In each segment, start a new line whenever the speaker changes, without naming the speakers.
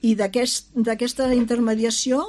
I d'aquesta intermediació,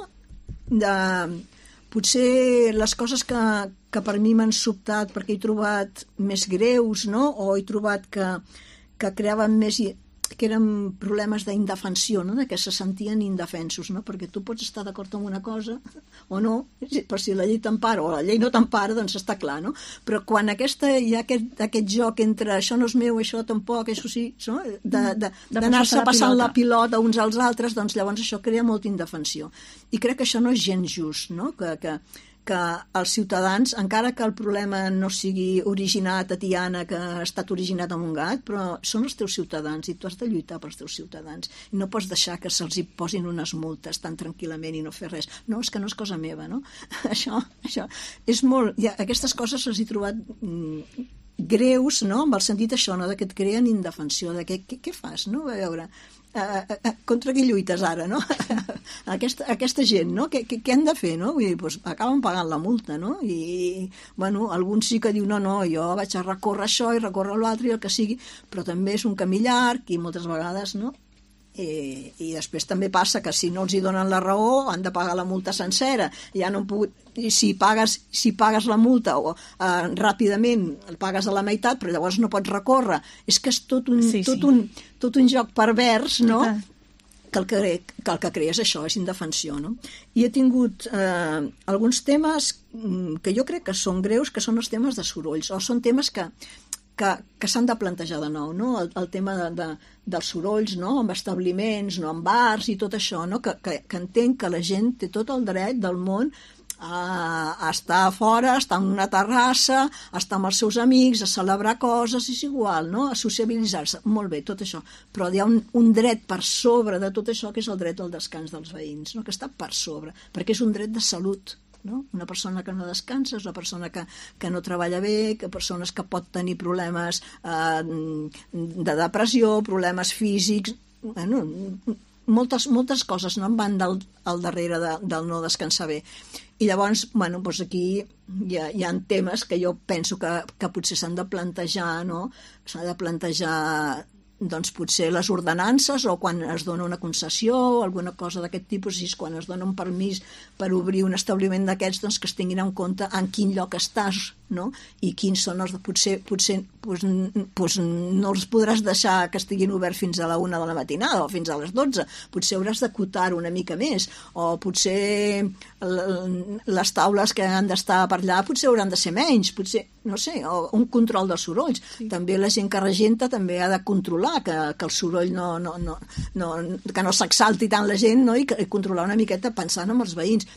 potser les coses que per mi m'han sobtat perquè he trobat més greus, no? O he trobat que creaven més... que eren problemes d'indefensió, no? De que se sentien indefensos, no? Perquè tu pots estar d'acord amb una cosa o no, per si la llei t'empara o la llei no t'empara, doncs està clar, no? Però quan hi ha aquest joc entre això no és meu, això tampoc, això sí, no? D'anar-se passant la pilota uns als altres, doncs llavors això crea molta indefensió. I crec que això no és gens just, no? Que els ciutadans, encara que el problema no sigui originat a Tiana, que ha estat originat amb un gat, però són els teus ciutadans i tu has de lluitar pels teus ciutadans. I no pots deixar que se'ls hi posin unes multes tan tranquil·lament i no fer res. No, és que no és cosa meva, no? Això és molt... Aquestes coses les he trobat greus, no? Amb el sentit això, no? De que et creen indefensió, de què fas, no? A veure... contra qui lluites ara, no? Aquesta gent, no? Què han de fer, no? Vull dir, doncs acaben pagant la multa, no? I, bueno, alguns sí que diuen, no, jo vaig a recórrer això i recórrer l'altre i el que sigui, però també és un camí llarg i moltes vegades, no? I després també passa que si no els hi donen la raó han de pagar la multa sencera, ja no han pogut... I si pagues la multa o ràpidament el pagues a la meitat, però llavors no pots recórrer. És que és tot un joc pervers, no? Que el que crea és això, és indefensió, no? I he tingut alguns temes que jo crec que són greus, que són els temes de sorolls, o són temes que s'han de plantejar de nou, no? El tema dels sorolls, no? Amb establiments, no? Amb bars i tot això, no? Que entenc que la gent té tot el dret del món a estar a fora, a estar en una terrassa, a estar amb els seus amics, a celebrar coses, és igual, no? A sociabilitzar-se, molt bé, tot això, però hi ha un dret per sobre de tot això, que és el dret al descans dels veïns, no? Que està per sobre, perquè és un dret de salut, no? Una persona que no descansa és una persona que no treballa bé, que persones que pot tenir problemes de depressió, problemes físics, bueno, moltes coses no en van al darrere del no descansar bé. I llavors, bueno, doncs aquí hi ha temes que jo penso que potser s'han de plantejar, no? S'ha de plantejar, doncs potser les ordenances o quan es dona una concessió o alguna cosa d'aquest tipus, i quan es dona un permís per obrir un establiment d'aquests, doncs que es tinguin en compte en quin lloc estàs, no? I quins són els... Potser no els podràs deixar que estiguin oberts fins a la 1 de la matinada o fins a les 12, potser hauràs d'acotar-ho una mica més, o potser les taules que han d'estar per allà potser hauran de ser menys, potser, no sé, o un control dels sorolls. Sí. També la gent que regenta també ha de controlar que el soroll que no s'exalti tant la gent, no? I controlar una miqueta pensant en els veïns.